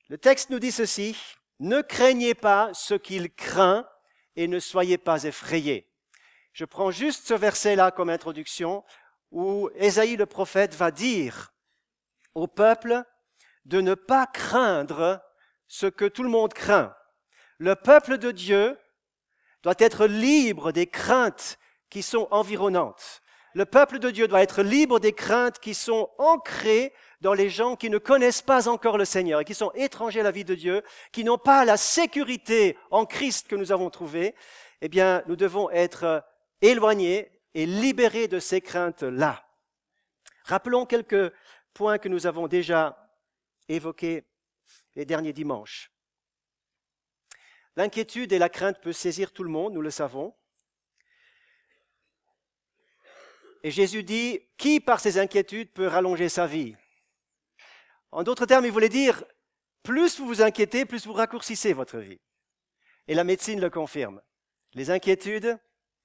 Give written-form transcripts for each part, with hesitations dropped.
Le texte nous dit ceci, « Ne craignez pas ce qu'il craint et ne soyez pas effrayés. » Je prends juste ce verset-là comme introduction où Ésaïe le prophète va dire au peuple de ne pas craindre ce que tout le monde craint. Le peuple de Dieu doit être libre des craintes qui sont environnantes. Le peuple de Dieu doit être libre des craintes qui sont ancrées dans les gens qui ne connaissent pas encore le Seigneur et qui sont étrangers à la vie de Dieu, qui n'ont pas la sécurité en Christ que nous avons trouvée. Eh bien, nous devons être éloignés et libérés de ces craintes-là. Rappelons quelques points que nous avons déjà évoqués les derniers dimanches. L'inquiétude et la crainte peuvent saisir tout le monde, nous le savons. Et Jésus dit, qui par ses inquiétudes peut rallonger sa vie? En d'autres termes, il voulait dire, plus vous vous inquiétez, plus vous raccourcissez votre vie. Et la médecine le confirme. Les inquiétudes,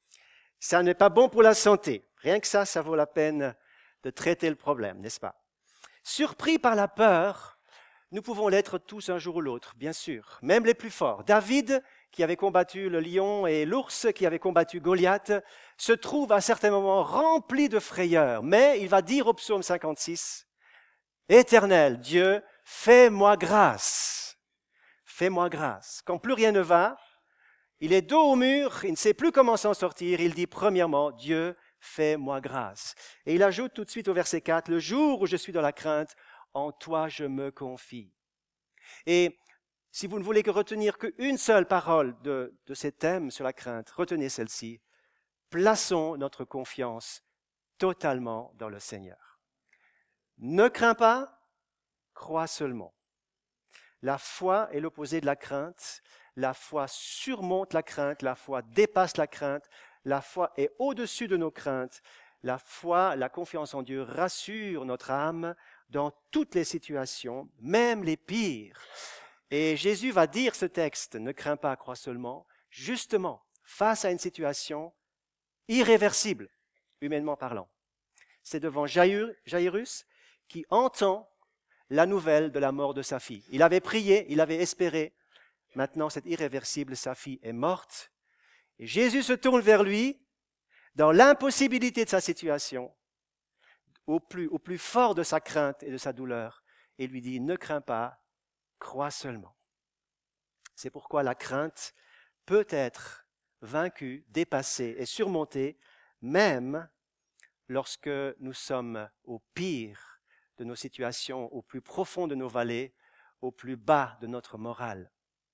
ça n'est pas bon pour la santé. Rien que ça vaut la peine de traiter le problème, n'est-ce pas? Surpris par la peur, nous pouvons l'être tous un jour ou l'autre, bien sûr, même les plus forts. David, qui avait combattu le lion, et l'ours qui avait combattu Goliath, se trouve à certains moments rempli de frayeur. Mais il va dire au psaume 56, « Éternel Dieu, fais-moi grâce. Fais-moi grâce. » Quand plus rien ne va, il est dos au mur, il ne sait plus comment s'en sortir. Il dit premièrement, « Dieu, fais-moi grâce. » Et il ajoute tout de suite au verset 4, « Le jour où je suis dans la crainte, en toi je me confie. » Et si vous ne voulez que retenir qu'une seule parole de ces thèmes sur la crainte, retenez celle-ci. Plaçons notre confiance totalement dans le Seigneur. Ne crains pas, crois seulement. La foi est l'opposé de la crainte. La foi surmonte la crainte. La foi dépasse la crainte. La foi est au-dessus de nos craintes. La foi, la confiance en Dieu rassure notre âme dans toutes les situations, même les pires. Et Jésus va dire ce texte, ne crains pas, crois seulement, justement, face à une situation irréversible, humainement parlant. C'est devant Jaïrus qui entend la nouvelle de la mort de sa fille. Il avait prié, il avait espéré. Maintenant, c'est irréversible, sa fille est morte. Et Jésus se tourne vers lui, dans l'impossibilité de sa situation, au plus fort de sa crainte et de sa douleur, et lui dit, ne crains pas, crois seulement. C'est pourquoi la crainte peut être vaincue, dépassée et surmontée, même lorsque nous sommes au pire de nos situations, au plus profond de nos vallées, au plus bas de notre morale.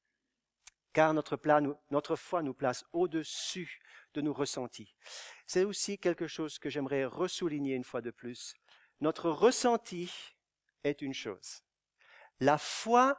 Car notre foi nous place au-dessus de nos ressentis. C'est aussi quelque chose que j'aimerais ressouligner une fois de plus. Notre ressenti est une chose. La foi,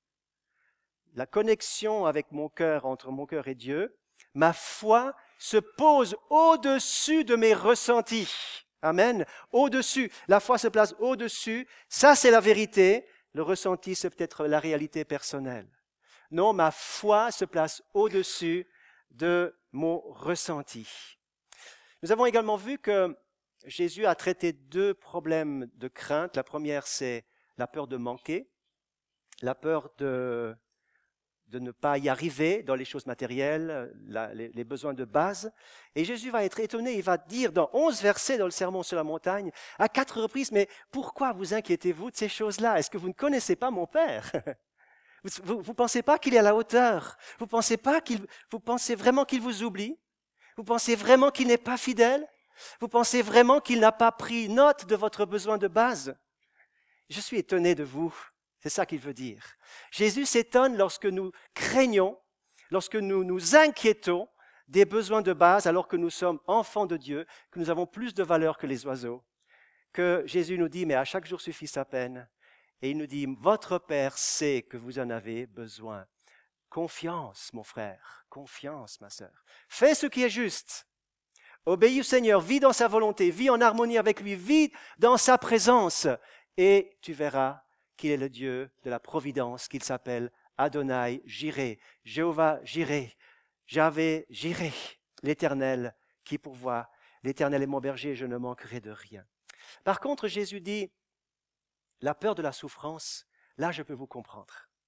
la connexion avec mon cœur, entre mon cœur et Dieu, ma foi se pose au-dessus de mes ressentis. Amen. Au-dessus. La foi se place au-dessus. Ça, c'est la vérité. Le ressenti, c'est peut-être la réalité personnelle. Non, ma foi se place au-dessus de mon ressenti. Nous avons également vu que Jésus a traité deux problèmes de crainte. La première, c'est la peur de manquer, la peur de ne pas y arriver dans les choses matérielles, les besoins de base. Et Jésus va être étonné, il va dire dans 11 versets dans le Sermon sur la montagne, à 4 reprises, mais pourquoi vous inquiétez-vous de ces choses-là? Est-ce que vous ne connaissez pas mon Père? Vous pensez pas qu'il est à la hauteur? Vous pensez vraiment qu'il vous oublie? Vous pensez vraiment qu'il n'est pas fidèle? Vous pensez vraiment qu'il n'a pas pris note de votre besoin de base? Je suis étonné de vous. C'est ça qu'il veut dire. Jésus s'étonne lorsque nous craignons, lorsque nous nous inquiétons des besoins de base alors que nous sommes enfants de Dieu, que nous avons plus de valeur que les oiseaux. Que Jésus nous dit, mais à chaque jour suffit sa peine. Et il nous dit, votre Père sait que vous en avez besoin. Confiance, mon frère, confiance, ma sœur. Fais ce qui est juste. Obéis au Seigneur, vis dans sa volonté, vis en harmonie avec lui, vis dans sa présence. Et tu verras qu'il est le Dieu de la providence, qu'il s'appelle Adonai Jireh, Jéhovah Jireh, Javé Jireh, l'Éternel qui pourvoit. L'Éternel est mon berger, je ne manquerai de rien. Par contre, Jésus dit, la peur de la souffrance, là je peux vous comprendre.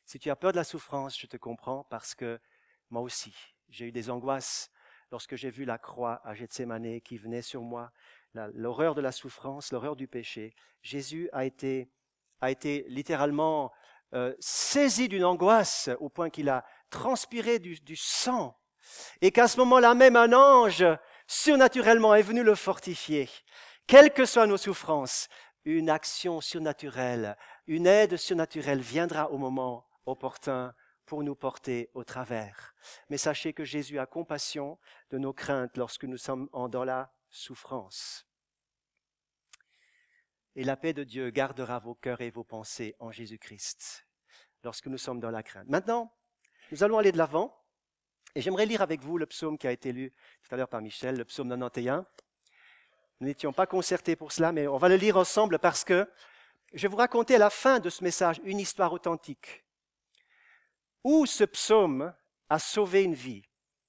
Si tu as peur de la souffrance, je te comprends parce que moi aussi, j'ai eu des angoisses lorsque j'ai vu la croix à Gethsémane qui venait sur moi, l'horreur de la souffrance, l'horreur du péché. Jésus a été littéralement saisi d'une angoisse au point qu'il a transpiré du sang et qu'à ce moment-là même un ange surnaturellement est venu le fortifier. Quelles que soient nos souffrances, une action surnaturelle, une aide surnaturelle viendra au moment opportun pour nous porter au travers. Mais sachez que Jésus a compassion de nos craintes lorsque nous sommes dans la souffrance. Et la paix de Dieu gardera vos cœurs et vos pensées en Jésus-Christ lorsque nous sommes dans la crainte. Maintenant, nous allons aller de l'avant et j'aimerais lire avec vous le psaume qui a été lu tout à l'heure par Michel, le psaume 91. Nous n'étions pas concertés pour cela, mais on va le lire ensemble parce que je vais vous raconter à la fin de ce message une histoire authentique où ce psaume a sauvé une vie.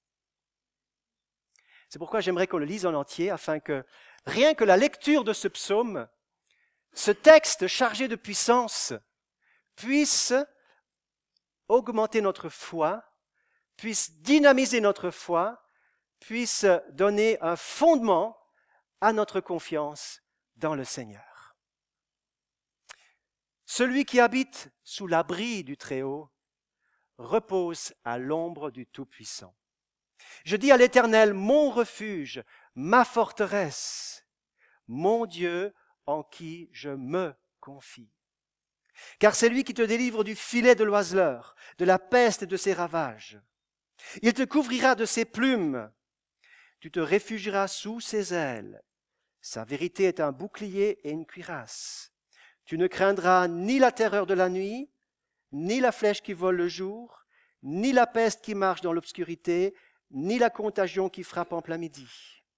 C'est pourquoi j'aimerais qu'on le lise en entier afin que rien que la lecture de ce psaume, ce texte chargé de puissance, puisse augmenter notre foi, puisse dynamiser notre foi, puisse donner un fondement à notre confiance dans le Seigneur. Celui qui habite sous l'abri du Très-Haut repose à l'ombre du Tout-Puissant. Je dis à l'Éternel, mon refuge, ma forteresse, mon Dieu en qui je me confie. Car c'est lui qui te délivre du filet de l'oiseleur, de la peste et de ses ravages. Il te couvrira de ses plumes, tu te réfugieras sous ses ailes. Sa vérité est un bouclier et une cuirasse. Tu ne craindras ni la terreur de la nuit, ni la flèche qui vole le jour, ni la peste qui marche dans l'obscurité, ni la contagion qui frappe en plein midi.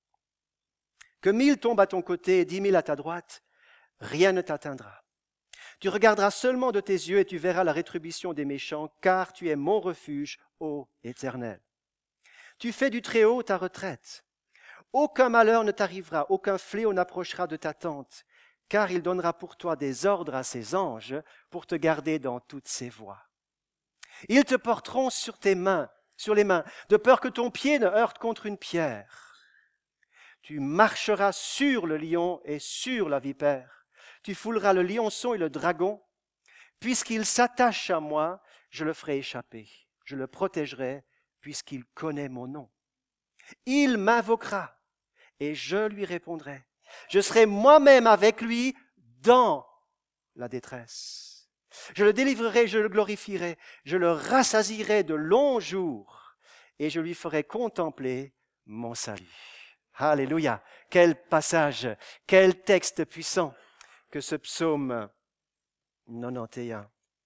Que 1000 tombent à ton côté et 10 000 à ta droite, rien ne t'atteindra. Tu regarderas seulement de tes yeux et tu verras la rétribution des méchants, car tu es mon refuge, ô Éternel. Tu fais du Très-Haut ta retraite. Aucun malheur ne t'arrivera, aucun fléau n'approchera de ta tente, car il donnera pour toi des ordres à ses anges pour te garder dans toutes ses voies. Ils te porteront sur les mains, de peur que ton pied ne heurte contre une pierre. Tu marcheras sur le lion et sur la vipère. Tu fouleras le lionceau et le dragon. Puisqu'il s'attache à moi, je le ferai échapper. Je le protégerai, puisqu'il connaît mon nom. Il m'invoquera et je lui répondrai. Je serai moi-même avec lui dans la détresse. Je le délivrerai, je le glorifierai, je le rassasierai de longs jours et je lui ferai contempler mon salut. Alléluia! Quel passage, quel texte puissant que ce psaume 91.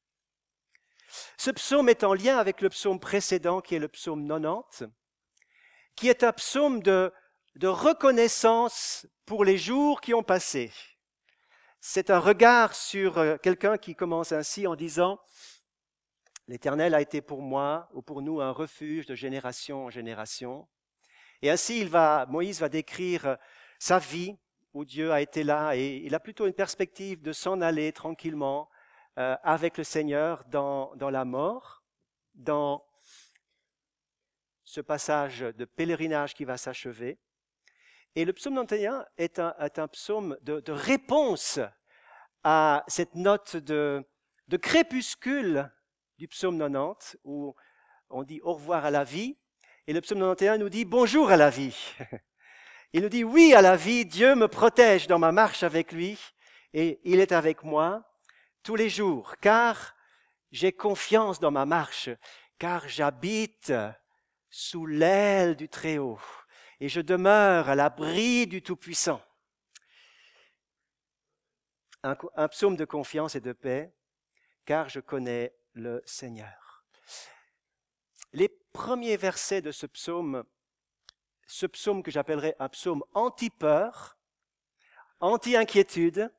Ce psaume est en lien avec le psaume précédent qui est le psaume 90, qui est un psaume de reconnaissance pour les jours qui ont passé. C'est un regard sur quelqu'un qui commence ainsi en disant « L'Éternel a été pour moi ou pour nous un refuge de génération en génération. » Et ainsi, Moïse va décrire sa vie où Dieu a été là et il a plutôt une perspective de s'en aller tranquillement avec le Seigneur dans la mort, dans ce passage de pèlerinage qui va s'achever. Et le psaume 91 est un psaume de réponse à cette note de crépuscule du psaume 90, où on dit au revoir à la vie, et le psaume 91 nous dit bonjour à la vie. Il nous dit oui à la vie, Dieu me protège dans ma marche avec lui, et il est avec moi tous les jours, car j'ai confiance dans ma marche, car j'habite sous l'aile du Très-Haut. Et je demeure à l'abri du Tout-Puissant. Un psaume de confiance et de paix, car je connais le Seigneur. Les premiers versets de ce psaume que j'appellerais un psaume anti-peur, anti-inquiétude,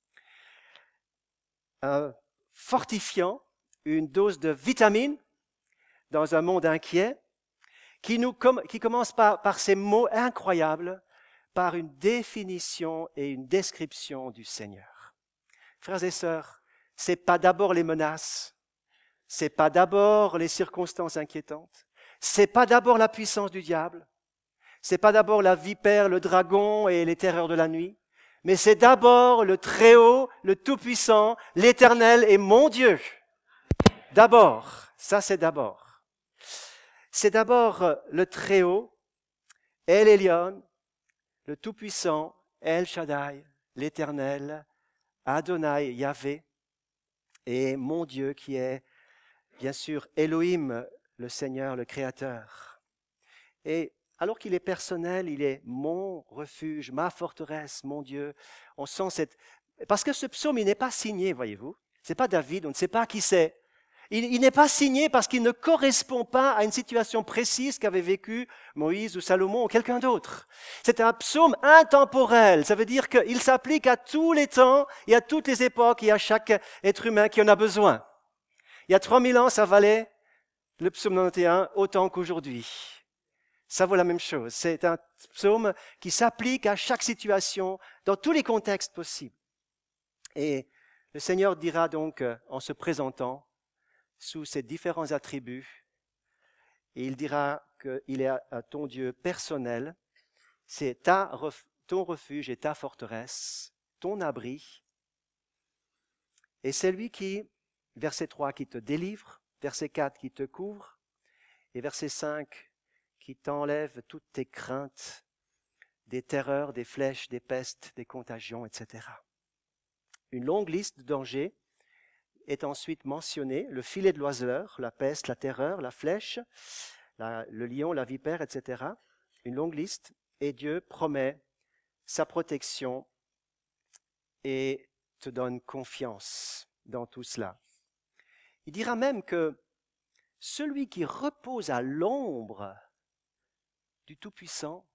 fortifiant, une dose de vitamine dans un monde inquiet, qui commence par ces mots incroyables, par une définition et une description du Seigneur. Frères et sœurs, c'est pas d'abord les menaces, c'est pas d'abord les circonstances inquiétantes, c'est pas d'abord la puissance du diable, c'est pas d'abord la vipère, le dragon et les terreurs de la nuit, mais c'est d'abord le Très-Haut, le Tout-Puissant, l'Éternel et mon Dieu. D'abord, ça c'est d'abord. C'est d'abord le Très-Haut, El Elyon, le Tout-Puissant, El Shaddai, l'Éternel, Adonai, Yahvé, et mon Dieu qui est bien sûr Elohim, le Seigneur, le Créateur. Et alors qu'il est personnel, il est mon refuge, ma forteresse, mon Dieu. On sent cette... Parce que ce psaume, il n'est pas signé, voyez-vous. C'est pas David, on ne sait pas qui c'est. Il n'est pas signé parce qu'il ne correspond pas à une situation précise qu'avait vécue Moïse ou Salomon ou quelqu'un d'autre. C'est un psaume intemporel. Ça veut dire qu'il s'applique à tous les temps et à toutes les époques et à chaque être humain qui en a besoin. Il y a 3000 ans, ça valait le psaume 91 autant qu'aujourd'hui. Ça vaut la même chose. C'est un psaume qui s'applique à chaque situation, dans tous les contextes possibles. Et le Seigneur dira donc, en se présentant, sous ses différents attributs, et il dira qu'il est à ton Dieu personnel, c'est ton refuge et ta forteresse, ton abri, et c'est lui qui, verset 3, qui te délivre, verset 4, qui te couvre, et verset 5, qui t'enlève toutes tes craintes, des terreurs, des flèches, des pestes, des contagions, etc. Une longue liste de dangers est ensuite mentionnée, le filet de l'oiseleur, la peste, la terreur, la flèche, le lion, la vipère, etc. Une longue liste, et Dieu promet sa protection et te donne confiance dans tout cela. Il dira même que celui qui repose à l'ombre du Tout-Puissant,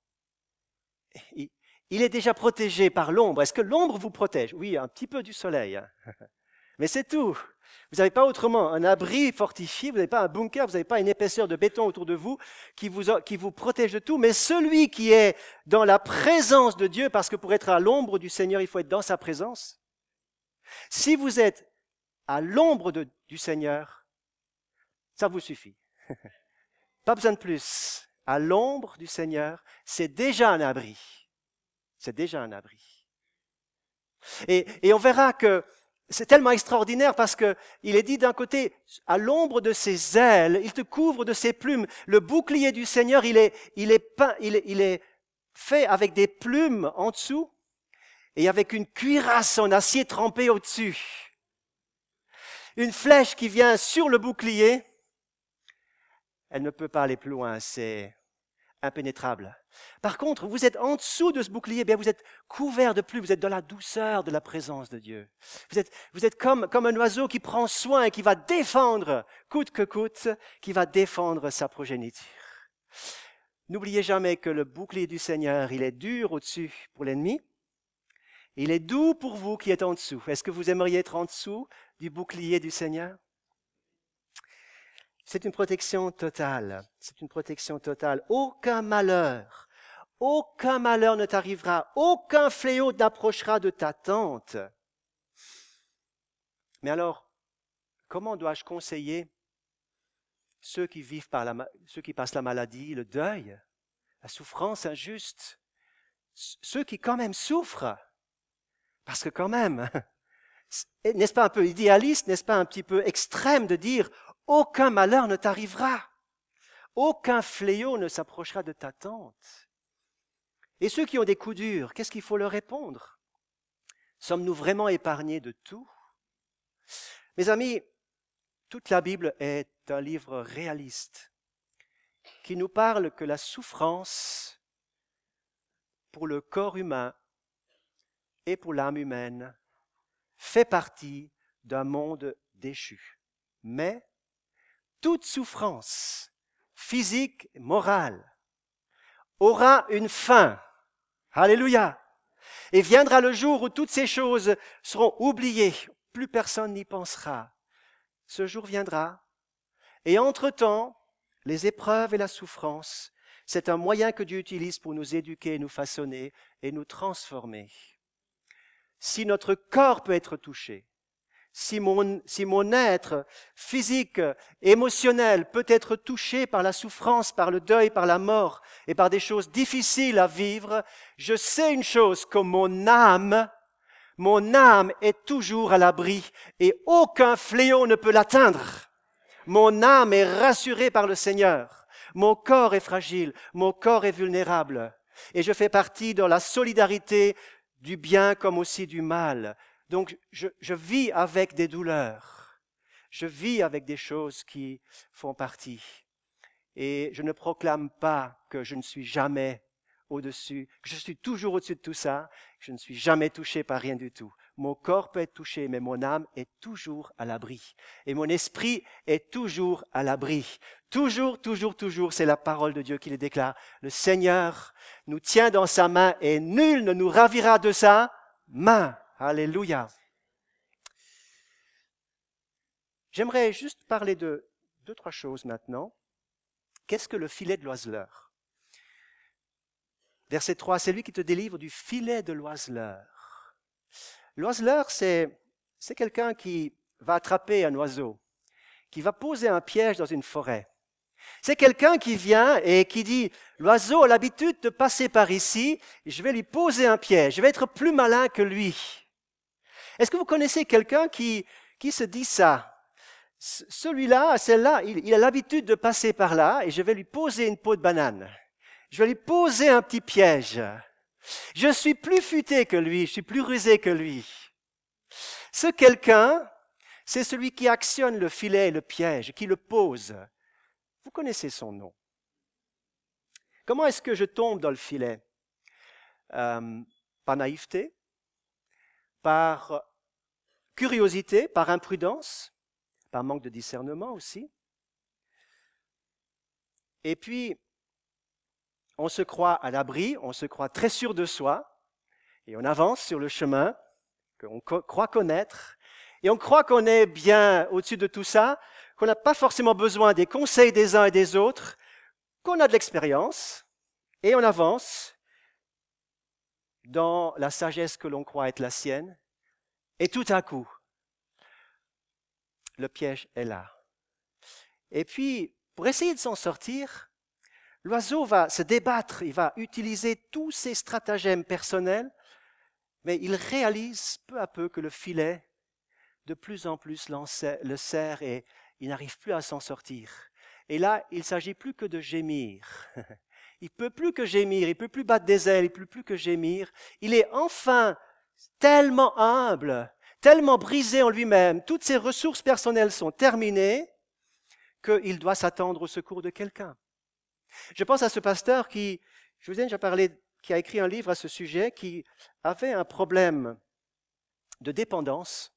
il est déjà protégé par l'ombre. Est-ce que l'ombre vous protège? Oui, un petit peu du soleil. Mais c'est tout. Vous n'avez pas autrement un abri fortifié, vous n'avez pas un bunker, vous n'avez pas une épaisseur de béton autour de vous qui vous protège de tout. Mais celui qui est dans la présence de Dieu, parce que pour être à l'ombre du Seigneur, il faut être dans sa présence. Si vous êtes à l'ombre du Seigneur, ça vous suffit. Pas besoin de plus. À l'ombre du Seigneur, c'est déjà un abri. C'est déjà un abri. Et on verra que c'est tellement extraordinaire parce que il est dit d'un côté, à l'ombre de ses ailes, il te couvre de ses plumes. Le bouclier du Seigneur, il est fait avec des plumes en dessous et avec une cuirasse en acier trempé au-dessus. Une flèche qui vient sur le bouclier, elle ne peut pas aller plus loin, c'est impénétrable. Par contre, vous êtes en dessous de ce bouclier, bien vous êtes couvert de plumes, vous êtes dans la douceur de la présence de Dieu. Vous êtes comme un oiseau qui prend soin et qui va défendre, coûte que coûte, qui va défendre sa progéniture. N'oubliez jamais que le bouclier du Seigneur, il est dur au-dessus pour l'ennemi, il est doux pour vous qui êtes en dessous. Est-ce que vous aimeriez être en dessous du bouclier du Seigneur? C'est une protection totale. C'est une protection totale. Aucun malheur ne t'arrivera. Aucun fléau n'approchera de ta tente. Mais alors, comment dois-je conseiller ceux qui passent la maladie, le deuil, la souffrance injuste, ceux qui quand même souffrent? Parce que quand même, n'est-ce pas un peu idéaliste, n'est-ce pas un petit peu extrême de dire aucun malheur ne t'arrivera, aucun fléau ne s'approchera de ta tente. Et ceux qui ont des coups durs, qu'est-ce qu'il faut leur répondre? Sommes-nous vraiment épargnés de tout? Mes amis, toute la Bible est un livre réaliste qui nous parle que la souffrance pour le corps humain et pour l'âme humaine fait partie d'un monde déchu. Mais toute souffrance, physique et morale, aura une fin. Alléluia! Et viendra le jour où toutes ces choses seront oubliées. Plus personne n'y pensera. Ce jour viendra. Et entre-temps, les épreuves et la souffrance, c'est un moyen que Dieu utilise pour nous éduquer, nous façonner et nous transformer. Si notre corps peut être touché, si mon être physique, émotionnel peut être touché par la souffrance, par le deuil, par la mort et par des choses difficiles à vivre, je sais une chose, que mon âme est toujours à l'abri et aucun fléau ne peut l'atteindre. Mon âme est rassurée par le Seigneur. Mon corps est fragile, mon corps est vulnérable. Et je fais partie de la solidarité du bien comme aussi du mal. Donc je vis avec des douleurs. Je vis avec des choses qui font partie. Et je ne proclame pas que je ne suis jamais au-dessus, que je suis toujours au-dessus de tout ça, que je ne suis jamais touché par rien du tout. Mon corps peut être touché, mais mon âme est toujours à l'abri. Et mon esprit est toujours à l'abri. Toujours, toujours, toujours, c'est la parole de Dieu qui le déclare. Le Seigneur nous tient dans sa main et nul ne nous ravira de sa main. Alléluia. J'aimerais juste parler de 2-3 choses maintenant. Qu'est-ce que le filet de l'oiseleur? Verset 3, c'est lui qui te délivre du filet de l'oiseleur. L'oiseleur, c'est quelqu'un qui va attraper un oiseau, qui va poser un piège dans une forêt. C'est quelqu'un qui vient et qui dit, l'oiseau a l'habitude de passer par ici, je vais lui poser un piège, je vais être plus malin que lui. Est-ce que vous connaissez quelqu'un qui se dit ça? Celui-là, celle-là, il a l'habitude de passer par là et je vais lui poser une peau de banane. Je vais lui poser un petit piège. Je suis plus futé que lui, je suis plus rusé que lui. Ce quelqu'un, c'est celui qui actionne le filet et le piège, qui le pose. Vous connaissez son nom. Comment est-ce que je tombe dans le filet? Par naïveté, par curiosité, par imprudence, par manque de discernement aussi. Et puis, on se croit à l'abri, on se croit très sûr de soi, et on avance sur le chemin qu'on croit connaître, et on croit qu'on est bien au-dessus de tout ça, qu'on n'a pas forcément besoin des conseils des uns et des autres, qu'on a de l'expérience, et on avance dans la sagesse que l'on croit être la sienne, et tout à coup, le piège est là. Et puis, pour essayer de s'en sortir, l'oiseau va se débattre, il va utiliser tous ses stratagèmes personnels, mais il réalise peu à peu que le filet, de plus en plus, le serre et il n'arrive plus à s'en sortir. Et là, il ne s'agit plus que de gémir. Il ne peut plus que gémir, il ne peut plus battre des ailes, il ne peut plus que gémir. Il est enfin tellement humble, tellement brisé en lui-même, toutes ses ressources personnelles sont terminées, qu'il doit s'attendre au secours de quelqu'un. Je pense à ce pasteur qui, je vous ai déjà parlé, qui a écrit un livre à ce sujet, qui avait un problème de dépendance.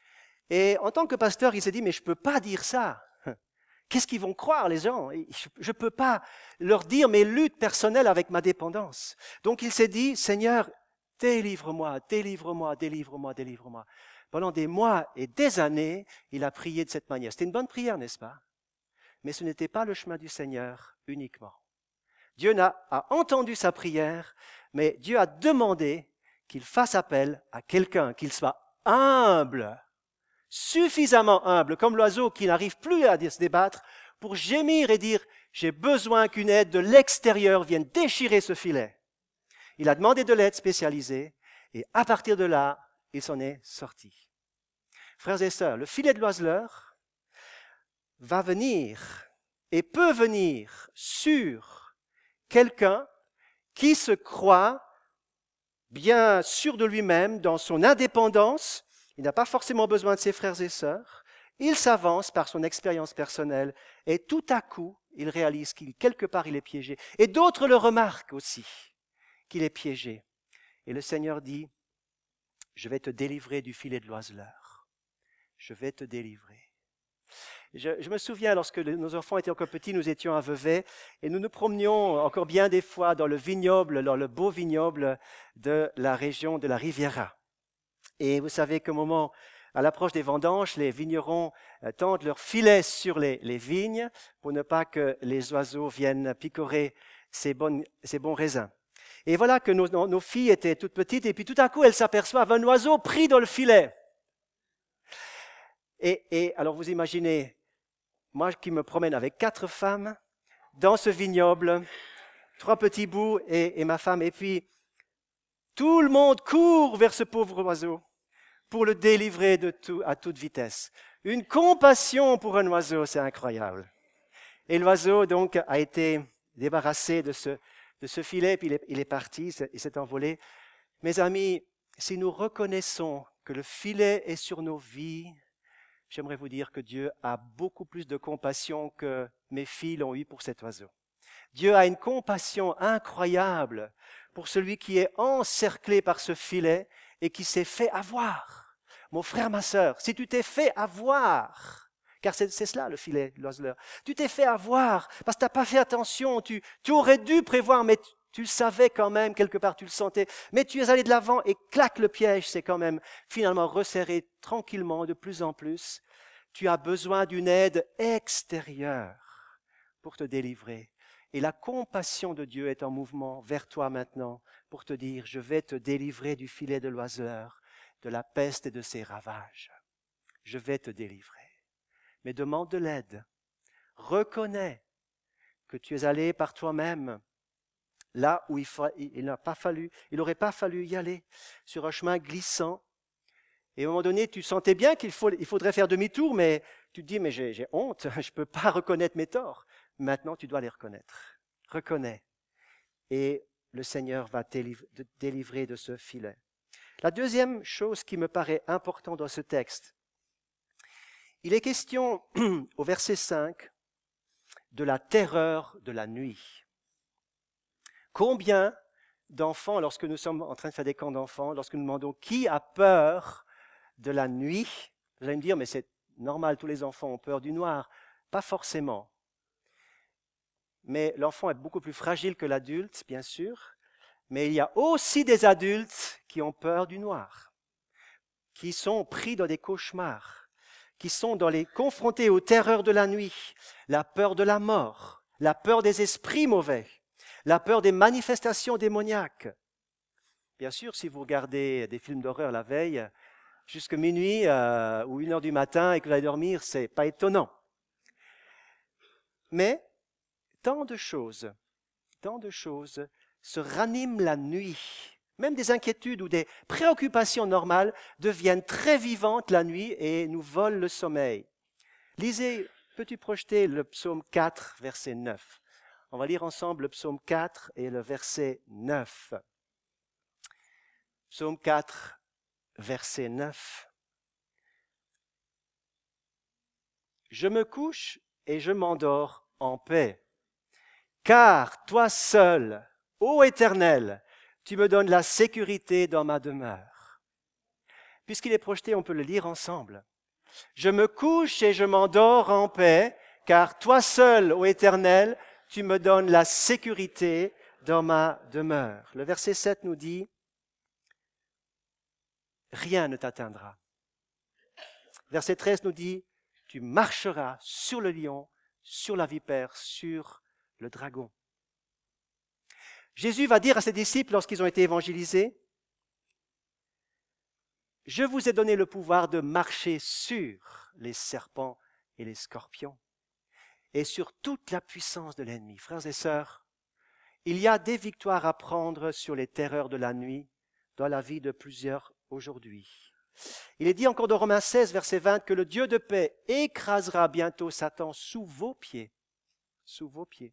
Et en tant que pasteur, il s'est dit, mais je ne peux pas dire ça. Qu'est-ce qu'ils vont croire, les gens? Je ne peux pas leur dire mes luttes personnelles avec ma dépendance. Donc il s'est dit, Seigneur, délivre-moi, délivre-moi, délivre-moi, délivre-moi. Pendant des mois et des années, il a prié de cette manière. C'était une bonne prière, n'est-ce pas? Mais ce n'était pas le chemin du Seigneur uniquement. Dieu a entendu sa prière, mais Dieu a demandé qu'il fasse appel à quelqu'un, qu'il soit humble, suffisamment humble, comme l'oiseau qui n'arrive plus à se débattre, pour gémir et dire « j'ai besoin qu'une aide de l'extérieur vienne déchirer ce filet ». Il a demandé de l'aide spécialisée et à partir de là, il s'en est sorti. Frères et sœurs, le filet de l'oiseleur va venir et peut venir sur quelqu'un qui se croit bien sûr de lui-même, dans son indépendance. Il n'a pas forcément besoin de ses frères et sœurs. Il s'avance par son expérience personnelle et tout à coup, il réalise quelque part il est piégé. Et d'autres le remarquent aussi, qu'il est piégé. Et le Seigneur dit, je vais te délivrer du filet de l'oiseleur. Je vais te délivrer. Je me souviens, lorsque nos enfants étaient encore petits, nous étions à Vevey et nous nous promenions encore bien des fois dans le vignoble, dans le beau vignoble de la région de la Riviera. Et vous savez qu'au moment, à l'approche des vendanges, les vignerons tendent leurs filets sur les vignes pour ne pas que les oiseaux viennent picorer ces bons raisins. Et voilà que nos filles étaient toutes petites et puis tout à coup, elles s'aperçoivent un oiseau pris dans le filet. Et alors vous imaginez, moi qui me promène avec 4 femmes, dans ce vignoble, 3 petits bouts et ma femme, et puis tout le monde court vers ce pauvre oiseau pour le délivrer à toute vitesse. Une compassion pour un oiseau, c'est incroyable. Et l'oiseau donc a été débarrassé de ce filet, puis il est parti, il s'est envolé. Mes amis, si nous reconnaissons que le filet est sur nos vies, j'aimerais vous dire que Dieu a beaucoup plus de compassion que mes filles l'ont eu pour cet oiseau. Dieu a une compassion incroyable pour celui qui est encerclé par ce filet et qui s'est fait avoir. Mon frère, ma sœur, si tu t'es fait avoir, car c'est cela le filet, l'oiseleur, tu t'es fait avoir parce que tu n'as pas fait attention, tu aurais dû prévoir, mais tu le savais quand même, quelque part tu le sentais, mais tu es allé de l'avant et clac, le piège s'est quand même finalement resserré tranquillement de plus en plus. Tu as besoin d'une aide extérieure pour te délivrer. Et la compassion de Dieu est en mouvement vers toi maintenant pour te dire, je vais te délivrer du filet de l'oiseleur, de la peste et de ses ravages. Je vais te délivrer. Mais demande de l'aide. Reconnais que tu es allé par toi-même là où il n'aurait pas fallu y aller, sur un chemin glissant. Et à un moment donné, tu sentais bien qu'il faudrait faire demi-tour, mais tu te dis, mais j'ai honte, je ne peux pas reconnaître mes torts. Maintenant, tu dois les reconnaître. Reconnais. Et le Seigneur va te délivrer de ce filet. La deuxième chose qui me paraît importante dans ce texte, il est question au verset 5 de la terreur de la nuit. Combien d'enfants, lorsque nous sommes en train de faire des camps d'enfants, lorsque nous demandons qui a peur de la nuit, vous allez me dire, mais c'est normal, tous les enfants ont peur du noir. Pas forcément. Mais l'enfant est beaucoup plus fragile que l'adulte, bien sûr. Mais il y a aussi des adultes qui ont peur du noir, qui sont pris dans des cauchemars, qui sont confrontés aux terreurs de la nuit, la peur de la mort, la peur des esprits mauvais, la peur des manifestations démoniaques. Bien sûr, si vous regardez des films d'horreur la veille, jusqu'à minuit ou 1h du matin et que vous allez dormir, c'est pas étonnant. Mais tant de choses se raniment la nuit. Même des inquiétudes ou des préoccupations normales deviennent très vivantes la nuit et nous volent le sommeil. Lisez, peux-tu projeter le psaume 4, verset 9 ? On va lire ensemble le psaume 4 et le verset 9. Psaume 4, verset 9. Je me couche et je m'endors en paix. Car toi seul, ô Éternel, tu me donnes la sécurité dans ma demeure. Puisqu'il est projeté, on peut le lire ensemble. Je me couche et je m'endors en paix, car toi seul, ô Éternel, tu me donnes la sécurité dans ma demeure. Le verset 7 nous dit, rien ne t'atteindra. Verset 13 nous dit, tu marcheras sur le lion, sur la vipère, sur le dragon. Jésus va dire à ses disciples lorsqu'ils ont été évangélisés, « Je vous ai donné le pouvoir de marcher sur les serpents et les scorpions et sur toute la puissance de l'ennemi. » Frères et sœurs, il y a des victoires à prendre sur les terreurs de la nuit dans la vie de plusieurs aujourd'hui. Il est dit encore dans Romains 16, verset 20, que le Dieu de paix écrasera bientôt Satan sous vos pieds. Sous vos pieds.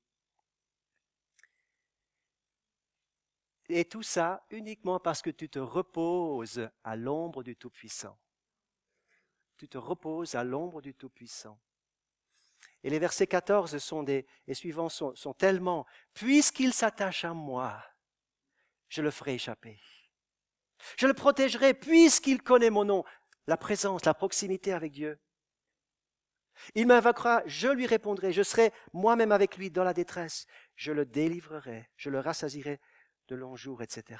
Et tout ça uniquement parce que tu te reposes à l'ombre du Tout-Puissant. Tu te reposes à l'ombre du Tout-Puissant. Et les versets 14 et suivants sont tellement « Puisqu'il s'attache à moi, je le ferai échapper. Je le protégerai puisqu'il connaît mon nom. » La présence, la proximité avec Dieu. Il m'invoquera, je lui répondrai, je serai moi-même avec lui dans la détresse. Je le délivrerai, je le rassasierai de longs jours, etc.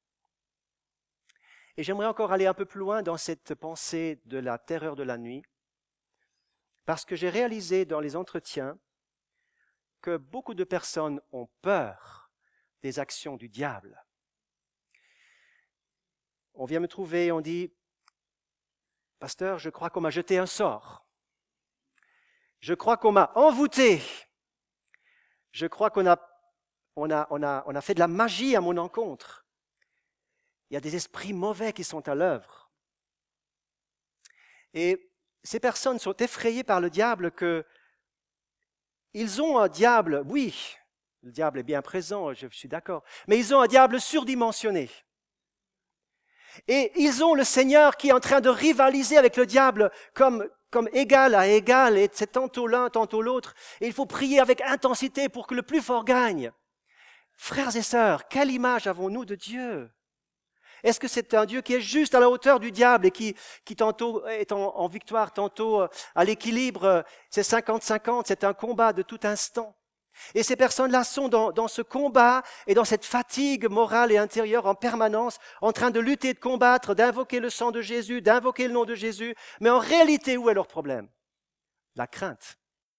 Et j'aimerais encore aller un peu plus loin dans cette pensée de la terreur de la nuit, parce que j'ai réalisé dans les entretiens que beaucoup de personnes ont peur des actions du diable. On vient me trouver, on dit, Pasteur, je crois qu'on m'a jeté un sort. Je crois qu'on m'a envoûté. Je crois qu'on a fait de la magie à mon encontre. Il y a des esprits mauvais qui sont à l'œuvre. Et ces personnes sont effrayées par le diable ils ont un diable, oui, le diable est bien présent, je suis d'accord, mais ils ont un diable surdimensionné. Et ils ont le Seigneur qui est en train de rivaliser avec le diable comme égal à égal, et c'est tantôt l'un, tantôt l'autre. Et il faut prier avec intensité pour que le plus fort gagne. Frères et sœurs, quelle image avons-nous de Dieu? Est-ce que c'est un Dieu qui est juste à la hauteur du diable et qui tantôt est en victoire, tantôt à l'équilibre? C'est 50-50, c'est un combat de tout instant. Et ces personnes-là sont dans ce combat et dans cette fatigue morale et intérieure en permanence, en train de lutter, de combattre, d'invoquer le sang de Jésus, d'invoquer le nom de Jésus. Mais en réalité, où est leur problème? La crainte.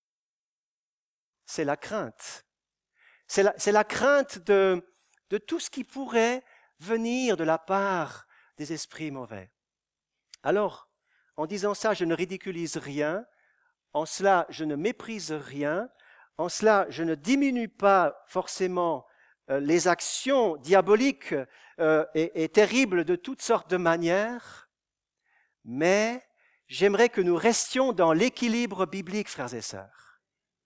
C'est la crainte. C'est la crainte de tout ce qui pourrait venir de la part des esprits mauvais. Alors, en disant ça, je ne ridiculise rien, en cela, je ne méprise rien, en cela, je ne diminue pas forcément les actions diaboliques et terribles de toutes sortes de manières, mais j'aimerais que nous restions dans l'équilibre biblique, frères et sœurs.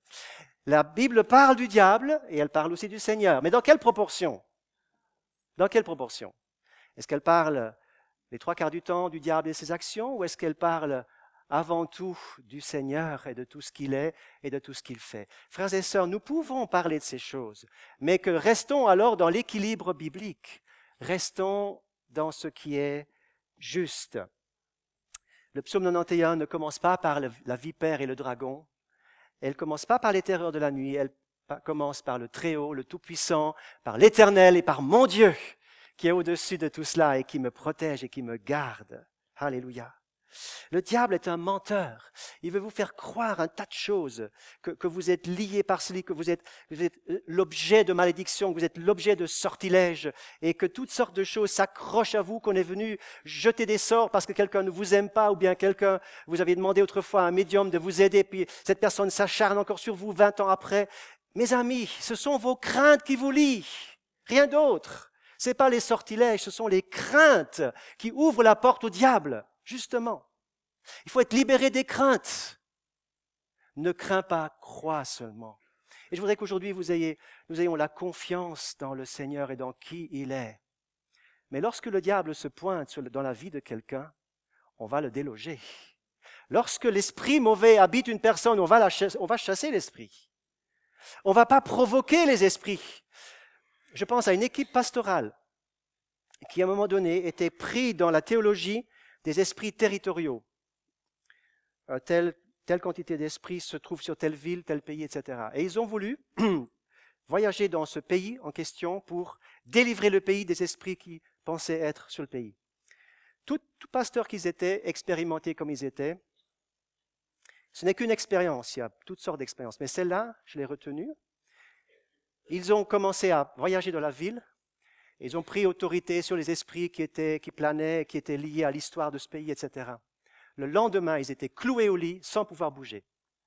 La Bible parle du diable et elle parle aussi du Seigneur, mais dans quelle proportion? Dans quelle proportion? Est-ce qu'elle parle les 3/4 du temps du diable et ses actions, ou est-ce qu'elle parle avant tout du Seigneur et de tout ce qu'il est et de tout ce qu'il fait? Frères et sœurs, nous pouvons parler de ces choses, mais que restons alors dans l'équilibre biblique. Restons dans ce qui est juste. Le psaume 91 ne commence pas par la vipère et le dragon. Elle ne commence pas par les terreurs de la nuit. Elle commence par le Très-Haut, le Tout-Puissant, par l'Éternel et par mon Dieu, qui est au-dessus de tout cela et qui me protège et qui me garde. Alléluia. Le diable est un menteur. Il veut vous faire croire un tas de choses, que vous êtes liés par celui, que vous êtes l'objet de malédiction, que vous êtes l'objet de sortilèges, et que toutes sortes de choses s'accrochent à vous, qu'on est venu jeter des sorts parce que quelqu'un ne vous aime pas, ou bien vous avez demandé autrefois à un médium de vous aider, puis cette personne s'acharne encore sur vous 20 ans après. Mes amis, ce sont vos craintes qui vous lient, rien d'autre. Ce n'est pas les sortilèges, ce sont les craintes qui ouvrent la porte au diable, justement. Il faut être libéré des craintes. Ne crains pas, crois seulement. Et je voudrais qu'aujourd'hui nous ayons la confiance dans le Seigneur et dans qui il est. Mais lorsque le diable se pointe dans la vie de quelqu'un, on va le déloger. Lorsque l'esprit mauvais habite une personne, on va chasser l'esprit. On ne va pas provoquer les esprits. Je pense à une équipe pastorale qui, à un moment donné, était pris dans la théologie des esprits territoriaux. Telle quantité d'esprits se trouve sur telle ville, tel pays, etc. Et ils ont voulu voyager dans ce pays en question pour délivrer le pays des esprits qui pensaient être sur le pays. Tout pasteur qu'ils étaient, expérimentés comme ils étaient, ce n'est qu'une expérience, il y a toutes sortes d'expériences. Mais celle-là, je l'ai retenue. Ils ont commencé à voyager dans la ville. Ils ont pris autorité sur les esprits qui planaient, qui étaient liés à l'histoire de ce pays, etc. Le lendemain, ils étaient cloués au lit sans pouvoir bouger.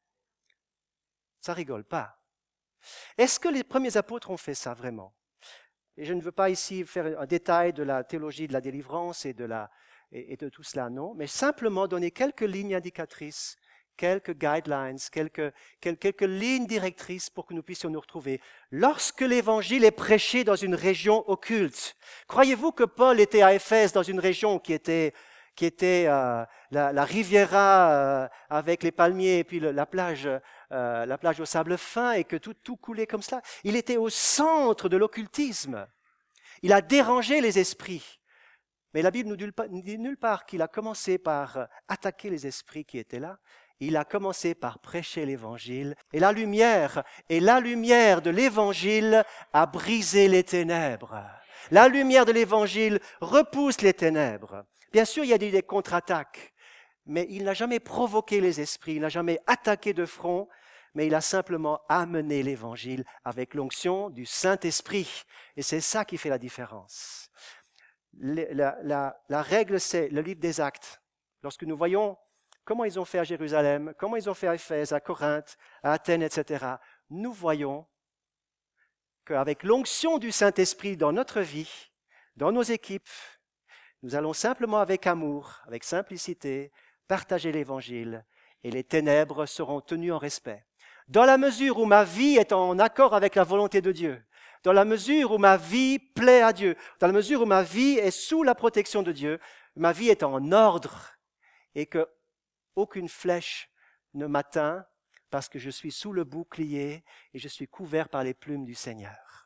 Ça rigole pas. Est-ce que les premiers apôtres ont fait ça vraiment? Et je ne veux pas ici faire un détail de la théologie de la délivrance et de tout cela, non, mais simplement donner quelques lignes indicatrices, quelques guidelines, quelques lignes directrices pour que nous puissions nous retrouver. Lorsque l'évangile est prêché dans une région occulte, croyez-vous que Paul était à Éphèse dans une région qui était la Riviera avec les palmiers et puis la plage au sable fin et que tout coulait comme cela? Il était au centre de l'occultisme. Il a dérangé les esprits. Mais la Bible nous dit nulle part qu'il a commencé par attaquer les esprits qui étaient là. Il a commencé par prêcher l'évangile. Et la lumière de l'évangile a brisé les ténèbres. La lumière de l'évangile repousse les ténèbres. Bien sûr, il y a des contre-attaques, mais il n'a jamais provoqué les esprits, il n'a jamais attaqué de front, mais il a simplement amené l'évangile avec l'onction du Saint-Esprit. Et c'est ça qui fait la différence. La règle, c'est le livre des Actes. lorsque nous voyons comment ils ont fait à Jérusalem, comment ils ont fait à Éphèse, à Corinthe, à Athènes, etc., nous voyons qu'avec l'onction du Saint-Esprit dans notre vie, dans nos équipes, nous allons simplement avec amour, avec simplicité, partager l'Évangile et les ténèbres seront tenues en respect. Dans la mesure où ma vie est en accord avec la volonté de Dieu, dans la mesure où ma vie plaît à Dieu, dans la mesure où ma vie est sous la protection de Dieu, ma vie est en ordre et que aucune flèche ne m'atteint parce que je suis sous le bouclier et je suis couvert par les plumes du Seigneur.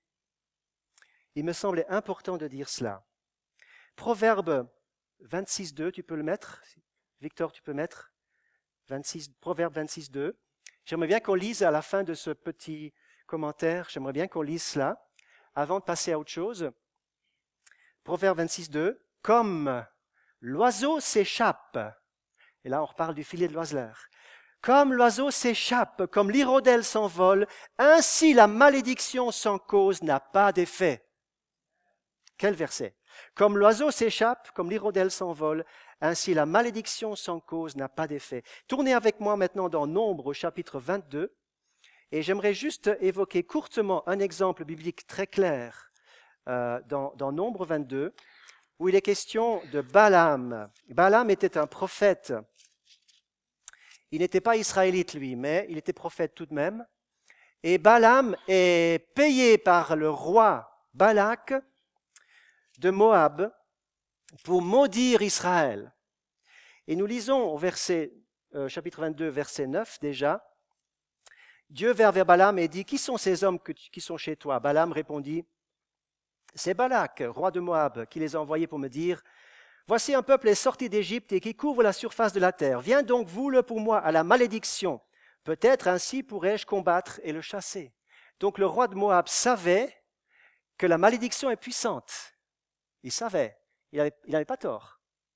Il me semblait important de dire cela. Proverbe 26.2, tu peux le mettre? Victor, tu peux mettre? Proverbe 26.2. J'aimerais bien qu'on lise à la fin de ce petit commentaire, j'aimerais bien qu'on lise cela avant de passer à autre chose. Proverbe 26.2, comme l'oiseau s'échappe, et là on reparle du filet de l'oiseleur, comme l'oiseau s'échappe, comme l'hirondelle s'envole, ainsi la malédiction sans cause n'a pas d'effet. Quel verset? Comme l'oiseau s'échappe, comme l'hirondelle s'envole, ainsi la malédiction sans cause n'a pas d'effet. Tournez avec moi maintenant dans Nombre au chapitre 22, et j'aimerais juste évoquer courtement un exemple biblique très clair dans Nombre 22, où il est question de Balaam. Balaam était un prophète. Il n'était pas israélite, lui, mais il était prophète tout de même. Et Balaam est payé par le roi Balak de Moab pour maudire Israël. Et nous lisons au chapitre 22, verset 9 déjà. Dieu vint vers Balaam et dit, « Qui sont ces hommes qui sont chez toi ?» Balaam répondit, « C'est Balak, roi de Moab, qui les a envoyés pour me dire, « Voici un peuple est sorti d'Égypte et qui couvre la surface de la terre. Viens donc, vous-le pour moi, à la malédiction. Peut-être ainsi pourrais-je combattre et le chasser. » Donc le roi de Moab savait que la malédiction est puissante. Il savait, il n'avait pas tort.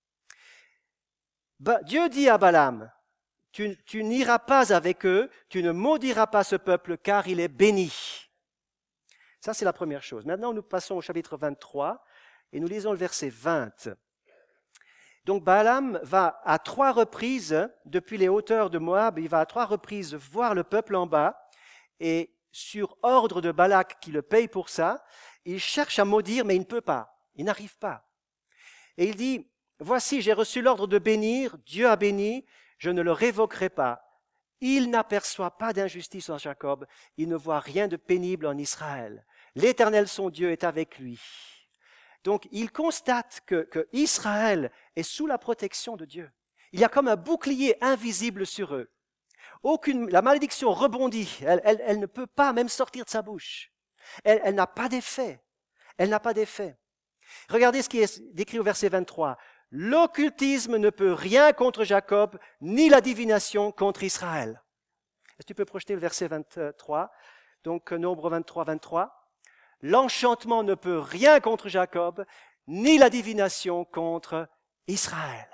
Dieu dit à Balaam, tu n'iras pas avec eux, tu ne maudiras pas ce peuple car il est béni. Ça, c'est la première chose. Maintenant, nous passons au chapitre 23 et nous lisons le verset 20. Donc Balaam va à 3 reprises, depuis les hauteurs de Moab, il va à 3 reprises voir le peuple en bas et sur ordre de Balak qui le paye pour ça, il cherche à maudire mais il ne peut pas, il n'arrive pas. Et il dit, voici, j'ai reçu l'ordre de bénir, Dieu a béni, je ne le révoquerai pas. Il n'aperçoit pas d'injustice en Jacob, il ne voit rien de pénible en Israël. L'Éternel son Dieu est avec lui. Donc il constate que Israël est sous la protection de Dieu. Il y a comme un bouclier invisible sur eux. La malédiction rebondit, elle ne peut pas même sortir de sa bouche. Elle n'a pas d'effet. Elle n'a pas d'effet. Regardez ce qui est décrit au verset 23. L'occultisme ne peut rien contre Jacob, ni la divination contre Israël. Est-ce que tu peux projeter le verset 23? Donc, Nombre 23, 23. L'enchantement ne peut rien contre Jacob, ni la divination contre Israël.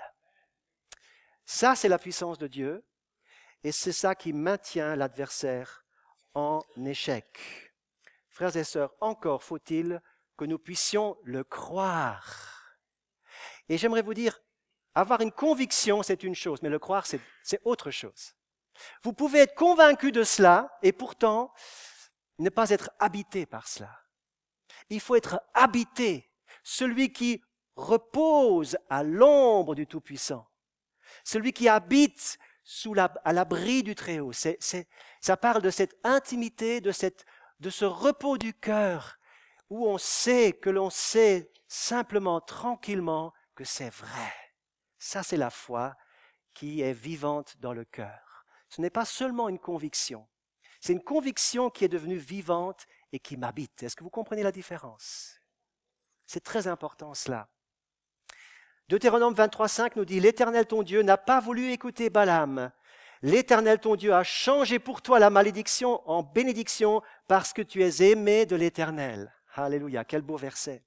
Ça, c'est la puissance de Dieu, et c'est ça qui maintient l'adversaire en échec. Frères et sœurs, encore faut-il que nous puissions le croire. Et j'aimerais vous dire, avoir une conviction, c'est une chose, mais le croire, c'est autre chose. Vous pouvez être convaincu de cela, et pourtant, ne pas être habité par cela. Il faut être habité, celui qui repose à l'ombre du Tout-Puissant, celui qui habite à l'abri du Très-Haut. Ça parle de cette intimité, de ce repos du cœur, où on sait que l'on sait simplement, tranquillement, que c'est vrai. Ça, c'est la foi qui est vivante dans le cœur. Ce n'est pas seulement une conviction, c'est une conviction qui est devenue vivante et qui m'habite. Est-ce que vous comprenez la différence? C'est très important cela. Deutéronome 23.5 nous dit « L'Éternel ton Dieu n'a pas voulu écouter Balaam. L'Éternel ton Dieu a changé pour toi la malédiction en bénédiction parce que tu es aimé de l'Éternel. » Alléluia, quel beau verset.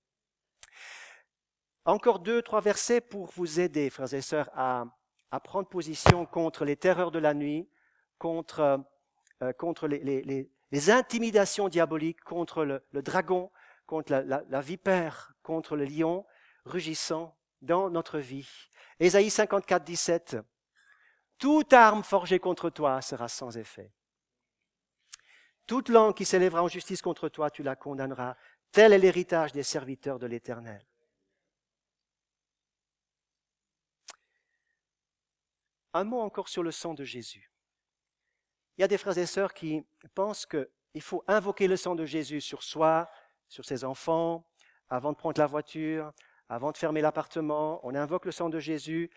Encore 2-3 versets pour vous aider, frères et sœurs, à prendre position contre les terreurs de la nuit, contre les intimidations diaboliques, contre le dragon, contre la vipère, contre le lion rugissant dans notre vie. Ésaïe 54, 17. Toute arme forgée contre toi sera sans effet. Toute langue qui s'élèvera en justice contre toi, tu la condamneras. Tel est l'héritage des serviteurs de l'Éternel. Un mot encore sur le sang de Jésus. Il y a des frères et sœurs qui pensent qu'il faut invoquer le sang de Jésus sur soi, sur ses enfants, avant de prendre la voiture, avant de fermer l'appartement. On invoque le sang de Jésus.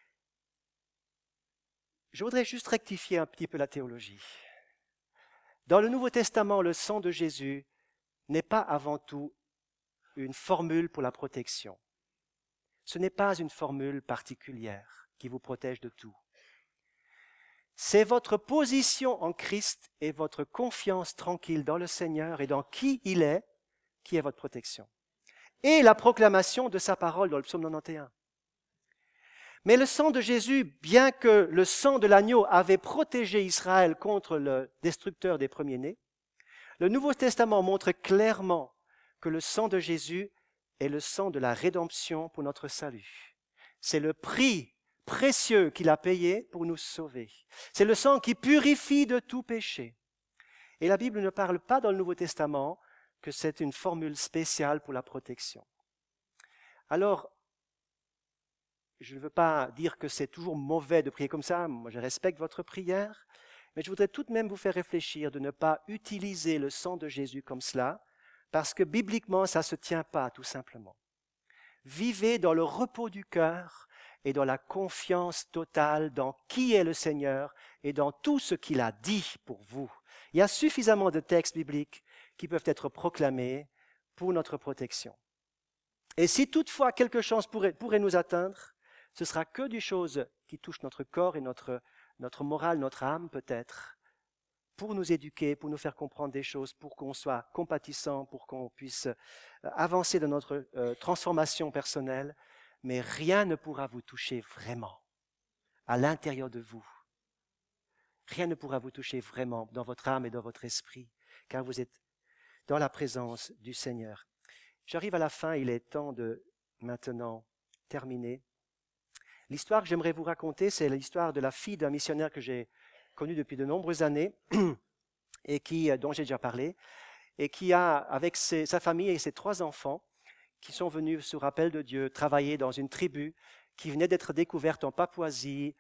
Je voudrais juste rectifier un petit peu la théologie. Dans le Nouveau Testament, le sang de Jésus n'est pas avant tout une formule pour la protection. Ce n'est pas une formule particulière qui vous protège de tout. C'est votre position en Christ et votre confiance tranquille dans le Seigneur et dans qui il est, qui est votre protection. Et la proclamation de sa parole dans le psaume 91. Mais le sang de Jésus, bien que le sang de l'agneau avait protégé Israël contre le destructeur des premiers-nés, le Nouveau Testament montre clairement que le sang de Jésus est le sang de la rédemption pour notre salut. C'est le prix précieux qu'il a payé pour nous sauver. C'est le sang qui purifie de tout péché. Et la Bible ne parle pas dans le Nouveau Testament que c'est une formule spéciale pour la protection. Alors, je ne veux pas dire que c'est toujours mauvais de prier comme ça, moi je respecte votre prière, mais je voudrais tout de même vous faire réfléchir de ne pas utiliser le sang de Jésus comme cela, parce que bibliquement ça ne se tient pas tout simplement. Vivez dans le repos du cœur et dans la confiance totale dans qui est le Seigneur et dans tout ce qu'il a dit pour vous. Il y a suffisamment de textes bibliques qui peuvent être proclamés pour notre protection. Et si toutefois quelque chose pourrait nous atteindre, ce sera que des choses qui touchent notre corps et notre morale, notre âme peut-être, pour nous éduquer, pour nous faire comprendre des choses, pour qu'on soit compatissant, pour qu'on puisse avancer dans notre transformation personnelle. Mais rien ne pourra vous toucher vraiment à l'intérieur de vous. Rien ne pourra vous toucher vraiment dans votre âme et dans votre esprit, car vous êtes dans la présence du Seigneur. J'arrive à la fin, il est temps de maintenant terminer. L'histoire que j'aimerais vous raconter, c'est l'histoire de la fille d'un missionnaire que j'ai connu depuis de nombreuses années et dont j'ai déjà parlé, et qui a, avec sa famille et ses 3 enfants, qui sont venus, sous rappel de Dieu, travailler dans une tribu qui venait d'être découverte en Papouasie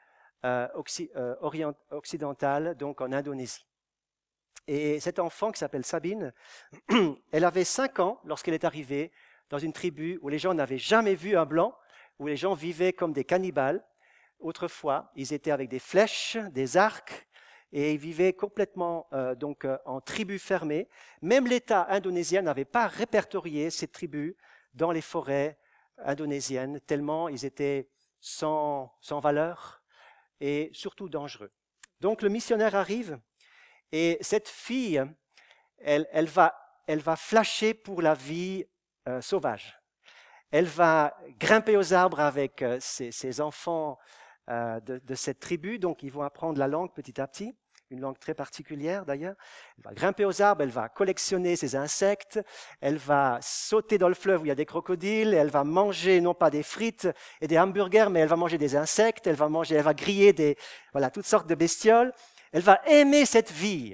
occidentale, donc en Indonésie. Et cet enfant qui s'appelle Sabine, elle avait 5 ans lorsqu'elle est arrivée dans une tribu où les gens n'avaient jamais vu un blanc, où les gens vivaient comme des cannibales. Autrefois, ils étaient avec des flèches, des arcs, et ils vivaient complètement en tribus fermées. Même l'État indonésien n'avait pas répertorié ces tribus dans les forêts indonésiennes, tellement ils étaient sans valeur et surtout dangereux. Donc le missionnaire arrive, et cette fille, elle va flasher pour la vie sauvage. Elle va grimper aux arbres avec ses enfants de cette tribu, donc ils vont apprendre la langue petit à petit, une langue très particulière d'ailleurs. Elle va grimper aux arbres, elle va collectionner ces insectes, elle va sauter dans le fleuve où il y a des crocodiles, elle va manger non pas des frites et des hamburgers, mais elle va manger des insectes, elle va griller toutes sortes de bestioles. Elle va aimer cette vie.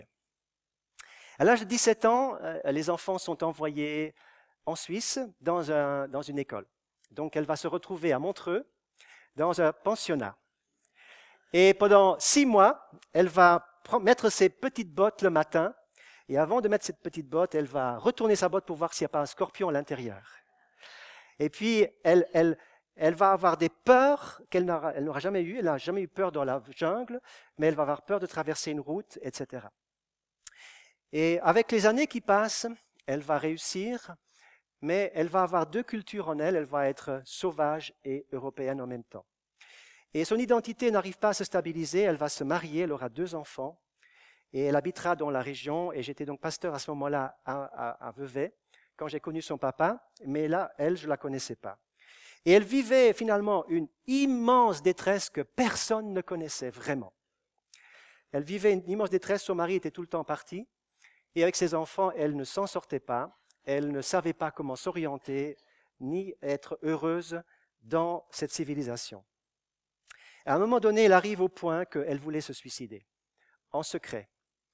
À l'âge de 17 ans, les enfants sont envoyés en Suisse dans une école. Donc elle va se retrouver à Montreux dans un pensionnat. Et pendant 6 mois, elle va mettre ses petites bottes le matin, et avant de mettre cette petite botte, elle va retourner sa botte pour voir s'il n'y a pas un scorpion à l'intérieur. Et puis elle va avoir des peurs qu'elle n'aura jamais eues. Elle n'a jamais eu peur dans la jungle, mais elle va avoir peur de traverser une route, etc. Et avec les années qui passent, elle va réussir, mais elle va avoir 2 cultures en elle. Elle va être sauvage et européenne en même temps. Et son identité n'arrive pas à se stabiliser. Elle va se marier, elle aura 2 enfants, et elle habitera dans la région. Et j'étais donc pasteur à ce moment-là à Vevey, quand j'ai connu son papa, mais là, elle, je ne la connaissais pas. Et elle vivait finalement une immense détresse que personne ne connaissait vraiment. Elle vivait une immense détresse, son mari était tout le temps parti, et avec ses enfants, elle ne s'en sortait pas, elle ne savait pas comment s'orienter, ni être heureuse dans cette civilisation. À un moment donné, elle arrive au point qu'elle voulait se suicider, en secret.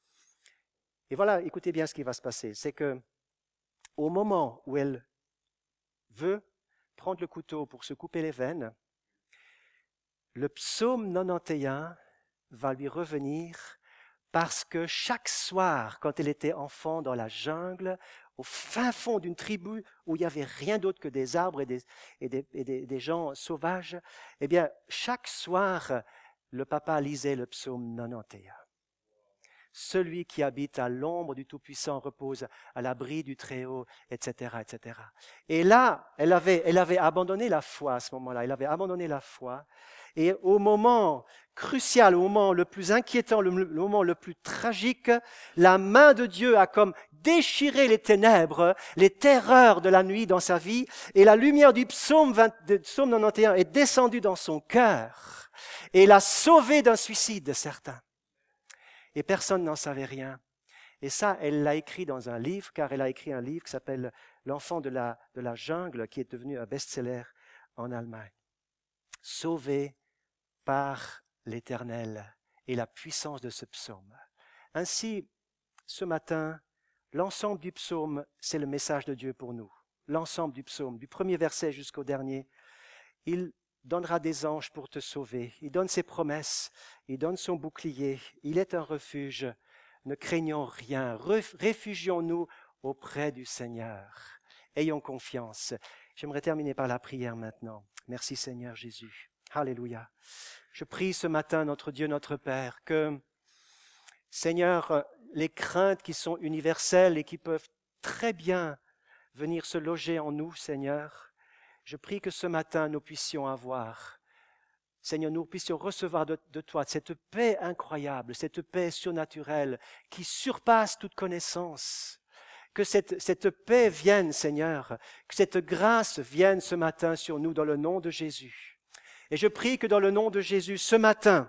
Et voilà, écoutez bien ce qui va se passer. C'est que au moment où elle veut prendre le couteau pour se couper les veines, le psaume 91 va lui revenir parce que chaque soir, quand elle était enfant dans la jungle, au fin fond d'une tribu où il n'y avait rien d'autre que des arbres et des gens sauvages, eh bien, chaque soir, le papa lisait le psaume 91. Celui qui habite à l'ombre du Tout-Puissant repose à l'abri du Très-Haut, etc., etc. Et là, elle avait abandonné la foi à ce moment-là. Elle avait abandonné la foi. Et au moment crucial, au moment le plus inquiétant, le moment le plus tragique, la main de Dieu a comme déchiré les ténèbres, les terreurs de la nuit dans sa vie, et la lumière du psaume 91 est descendue dans son cœur et l'a sauvée d'un suicide certain. Et personne n'en savait rien. Et ça, elle l'a écrit dans un livre, car elle a écrit un livre qui s'appelle « L'enfant de la jungle », qui est devenu un best-seller en Allemagne. Sauvé par l'Éternel et la puissance de ce psaume. Ainsi, ce matin, l'ensemble du psaume, c'est le message de Dieu pour nous. L'ensemble du psaume, du premier verset jusqu'au dernier, il donnera des anges pour te sauver. Il donne ses promesses, il donne son bouclier. Il est un refuge. Ne craignons rien. Réfugions-nous auprès du Seigneur. Ayons confiance. J'aimerais terminer par la prière maintenant. Merci Seigneur Jésus. Alléluia. Je prie ce matin, notre Dieu, notre Père, que, Seigneur, les craintes qui sont universelles et qui peuvent très bien venir se loger en nous, Seigneur, je prie que ce matin, nous puissions avoir, Seigneur, nous puissions recevoir de toi cette paix incroyable, cette paix surnaturelle qui surpasse toute connaissance. Que cette paix vienne, Seigneur, que cette grâce vienne ce matin sur nous dans le nom de Jésus. Et je prie que dans le nom de Jésus, ce matin,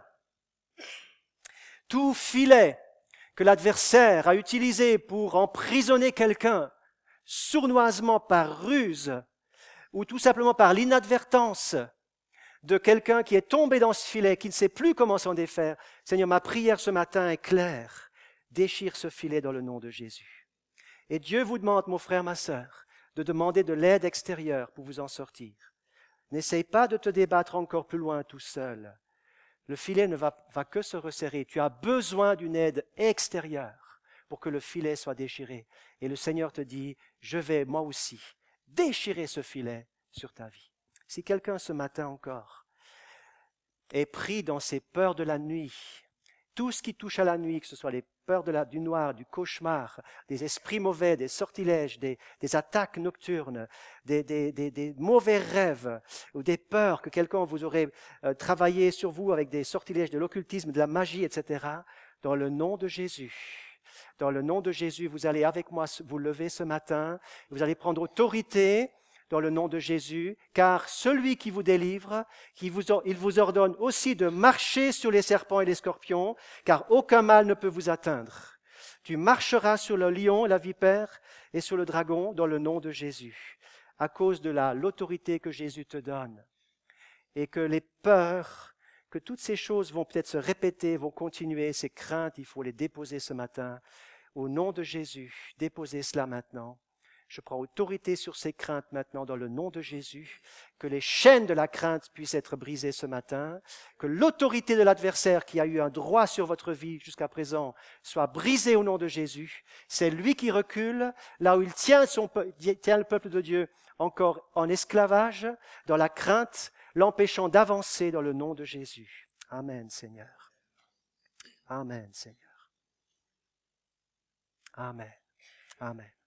tout filet que l'adversaire a utilisé pour emprisonner quelqu'un, sournoisement par ruse, ou tout simplement par l'inadvertance de quelqu'un qui est tombé dans ce filet, qui ne sait plus comment s'en défaire. Seigneur, ma prière ce matin est claire. Déchire ce filet dans le nom de Jésus. Et Dieu vous demande, mon frère, ma sœur, de demander de l'aide extérieure pour vous en sortir. N'essaye pas de te débattre encore plus loin tout seul. Le filet ne va que se resserrer. Tu as besoin d'une aide extérieure pour que le filet soit déchiré. Et le Seigneur te dit, je vais moi aussi déchirer ce filet sur ta vie. Si quelqu'un ce matin encore est pris dans ces peurs de la nuit, tout ce qui touche à la nuit, que ce soit les peurs du noir, du cauchemar, des esprits mauvais, des sortilèges, des attaques nocturnes, des mauvais rêves ou des peurs que quelqu'un vous aurait travaillé sur vous avec des sortilèges, de l'occultisme, de la magie, etc., dans le nom de Jésus. Dans le nom de Jésus, vous allez avec moi vous lever ce matin, vous allez prendre autorité dans le nom de Jésus, car celui qui vous délivre, il vous ordonne aussi de marcher sur les serpents et les scorpions, car aucun mal ne peut vous atteindre. Tu marcheras sur le lion, la vipère et sur le dragon dans le nom de Jésus, à cause de l'autorité que Jésus te donne. Et que les peurs, que toutes ces choses vont peut-être se répéter, vont continuer, ces craintes, il faut les déposer ce matin. Au nom de Jésus, déposez cela maintenant. Je prends autorité sur ces craintes maintenant dans le nom de Jésus, que les chaînes de la crainte puissent être brisées ce matin, que l'autorité de l'adversaire qui a eu un droit sur votre vie jusqu'à présent soit brisée au nom de Jésus. C'est lui qui recule, là où il tient le peuple de Dieu encore en esclavage, dans la crainte, l'empêchant d'avancer dans le nom de Jésus. Amen, Seigneur. Amen, Seigneur. Amen. Amen.